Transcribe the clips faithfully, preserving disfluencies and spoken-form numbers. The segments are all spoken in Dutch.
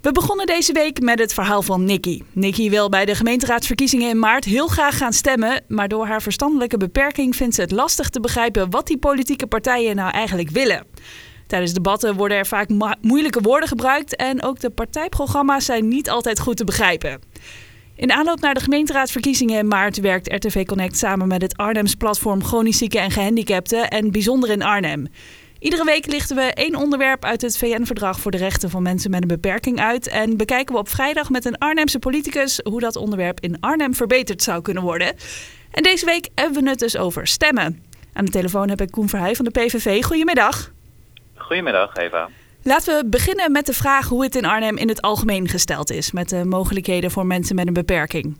We begonnen deze week met het verhaal van Nikki. Nikki wil bij de gemeenteraadsverkiezingen in maart heel graag gaan stemmen, maar door haar verstandelijke beperking vindt ze het lastig te begrijpen wat die politieke partijen nou eigenlijk willen. Tijdens debatten worden er vaak ma- moeilijke woorden gebruikt en ook de partijprogramma's zijn niet altijd goed te begrijpen. In aanloop naar de gemeenteraadsverkiezingen in maart werkt R T V Connect samen met het Arnhems platform Chronisch Zieken en Gehandicapten en Bijzonder in Arnhem. Iedere week lichten we één onderwerp uit het V N-verdrag voor de rechten van mensen met een beperking uit en bekijken we op vrijdag met een Arnhemse politicus hoe dat onderwerp in Arnhem verbeterd zou kunnen worden. En deze week hebben we het dus over stemmen. Aan de telefoon heb ik Koen Verheij van de P V V. Goedemiddag. Goedemiddag, Eva. Laten we beginnen met de vraag hoe het in Arnhem in het algemeen gesteld is met de mogelijkheden voor mensen met een beperking.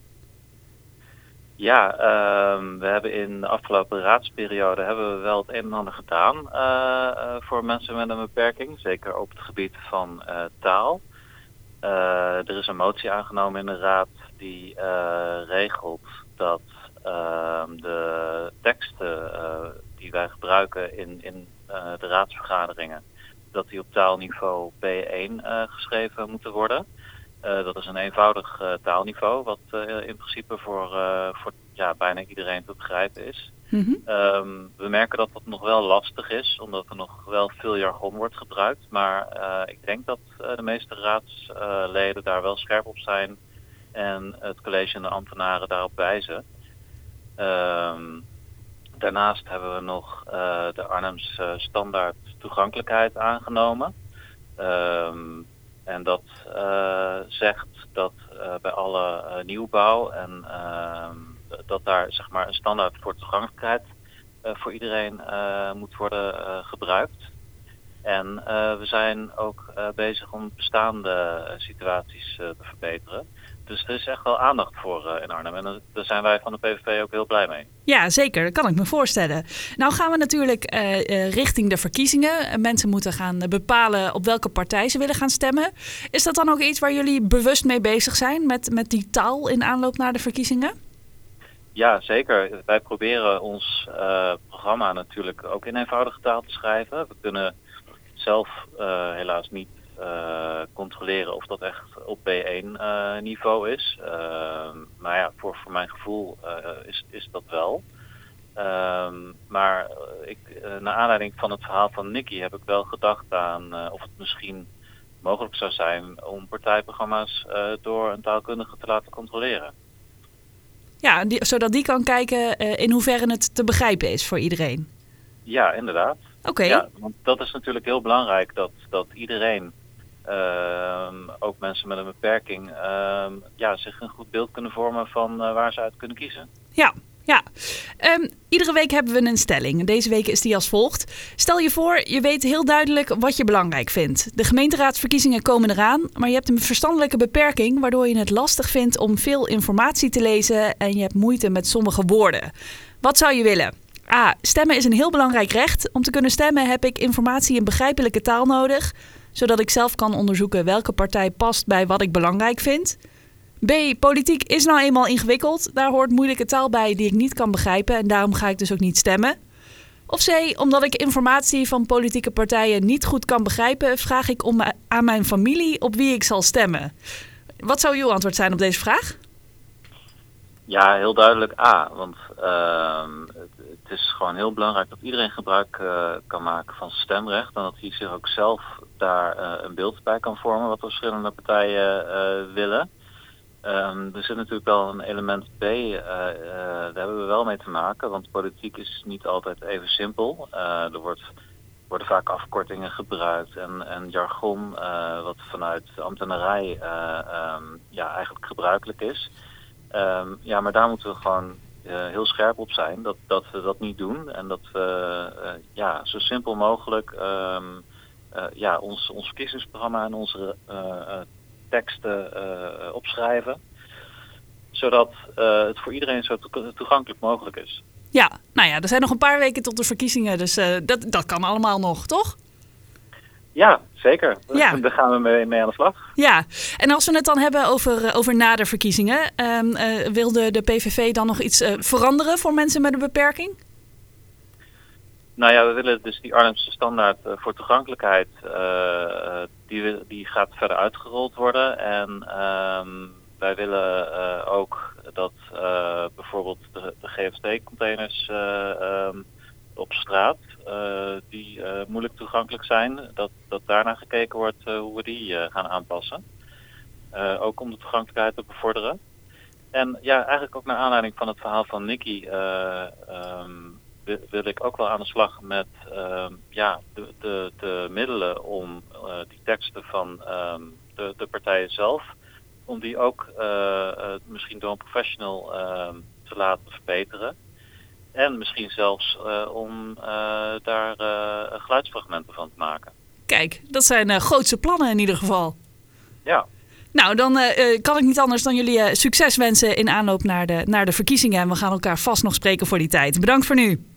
Ja, uh, we hebben in de afgelopen raadsperiode hebben we wel het een en ander gedaan uh, uh, voor mensen met een beperking. Zeker op het gebied van uh, taal. Uh, er is een motie aangenomen in de raad die uh, regelt dat uh, de teksten uh, die wij gebruiken in, in uh, de raadsvergaderingen, dat die op taalniveau B één uh, geschreven moeten worden. Uh, dat is een eenvoudig uh, taalniveau, wat uh, in principe voor, uh, voor ja, bijna iedereen te begrijpen is. Mm-hmm. Um, we merken dat dat nog wel lastig is, omdat er nog wel veel jargon wordt gebruikt. Maar uh, ik denk dat uh, de meeste raadsleden uh, daar wel scherp op zijn en het college en de ambtenaren daarop wijzen. Um, daarnaast hebben we nog uh, de Arnhemse standaard toegankelijkheid aangenomen. Um, En dat uh, zegt dat uh, bij alle uh, nieuwbouw en uh, dat daar zeg maar een standaard voor toegankelijkheid uh, voor iedereen uh, moet worden uh, gebruikt. En uh, we zijn ook uh, bezig om bestaande uh, situaties uh, te verbeteren. Dus er is echt wel aandacht voor uh, in Arnhem. En daar zijn wij van de P V V ook heel blij mee. Ja, zeker. Dat kan ik me voorstellen. Nou gaan we natuurlijk uh, uh, richting de verkiezingen. Mensen moeten gaan bepalen op welke partij ze willen gaan stemmen. Is dat dan ook iets waar jullie bewust mee bezig zijn met, met die taal in aanloop naar de verkiezingen? Ja, zeker. Wij proberen ons uh, programma natuurlijk ook in eenvoudige taal te schrijven. We kunnen zelf uh, helaas niet Uh, controleren of dat echt op B één uh, niveau is. Uh, maar ja, voor, voor mijn gevoel uh, is, is dat wel. Uh, maar ik, uh, naar aanleiding van het verhaal van Nikki heb ik wel gedacht aan uh, of het misschien mogelijk zou zijn om partijprogramma's uh, door een taalkundige te laten controleren. Ja, die, zodat die kan kijken uh, in hoeverre het te begrijpen is voor iedereen. Ja, inderdaad. Oké. Okay. Ja, want dat is natuurlijk heel belangrijk dat, dat iedereen, Uh, ook mensen met een beperking, uh, ja, zich een goed beeld kunnen vormen van uh, waar ze uit kunnen kiezen. Ja, ja. Um, iedere week hebben we een stelling. Deze week is die als volgt. Stel je voor, je weet heel duidelijk wat je belangrijk vindt. De gemeenteraadsverkiezingen komen eraan, maar je hebt een verstandelijke beperking, waardoor je het lastig vindt om veel informatie te lezen en je hebt moeite met sommige woorden. Wat zou je willen? A. Stemmen is een heel belangrijk recht. Om te kunnen stemmen heb ik informatie in begrijpelijke taal nodig, zodat ik zelf kan onderzoeken welke partij past bij wat ik belangrijk vind. B. Politiek is nou eenmaal ingewikkeld. Daar hoort moeilijke taal bij die ik niet kan begrijpen en daarom ga ik dus ook niet stemmen. Of C. Omdat ik informatie van politieke partijen niet goed kan begrijpen, vraag ik om aan mijn familie op wie ik zal stemmen. Wat zou uw antwoord zijn op deze vraag? Ja, heel duidelijk A. Want uh, het, het is gewoon heel belangrijk dat iedereen gebruik uh, kan maken van zijn stemrecht. En dat hij zich ook zelf daar uh, een beeld bij kan vormen wat de verschillende partijen uh, willen. Um, er zit natuurlijk wel een element B, uh, uh, daar hebben we wel mee te maken. Want politiek is niet altijd even simpel. Uh, er wordt, worden vaak afkortingen gebruikt en, en jargon uh, wat vanuit de ambtenarij uh, um, ja, eigenlijk gebruikelijk is. Um, ja, maar daar moeten we gewoon uh, heel scherp op zijn dat, dat we dat niet doen. En dat we uh, ja, zo simpel mogelijk um, uh, ja, ons, ons verkiezingsprogramma en onze uh, uh, teksten uh, opschrijven. Zodat uh, het voor iedereen zo to- toegankelijk mogelijk is. Ja, nou ja, er zijn nog een paar weken tot de verkiezingen. Dus uh, dat, dat kan allemaal nog, toch? Ja, zeker. Ja. Daar gaan we mee, mee aan de slag. Ja, en als we het dan hebben over, over na de verkiezingen, um, uh, wilde de P V V dan nog iets uh, veranderen voor mensen met een beperking? Nou ja, we willen dus die Arnhemse standaard uh, voor toegankelijkheid, uh, die, die gaat verder uitgerold worden. En um, wij willen uh, ook dat uh, bijvoorbeeld de, de G F T-containers uh, um, op straat, uh, die uh, moeilijk toegankelijk zijn, dat, dat daarna gekeken wordt uh, hoe we die uh, gaan aanpassen. Uh, ook om de toegankelijkheid te bevorderen. En ja, eigenlijk ook naar aanleiding van het verhaal van Nicky uh, um, wil ik ook wel aan de slag met uh, ja, de, de, de middelen om uh, die teksten van um, de, de partijen zelf, om die ook uh, uh, misschien door een professional uh, te laten verbeteren. En misschien zelfs uh, om uh, daar uh, geluidsfragmenten van te maken. Kijk, dat zijn uh, grootse plannen in ieder geval. Ja. Nou, dan uh, kan ik niet anders dan jullie uh, succes wensen in aanloop naar de, naar de verkiezingen. En we gaan elkaar vast nog spreken voor die tijd. Bedankt voor nu.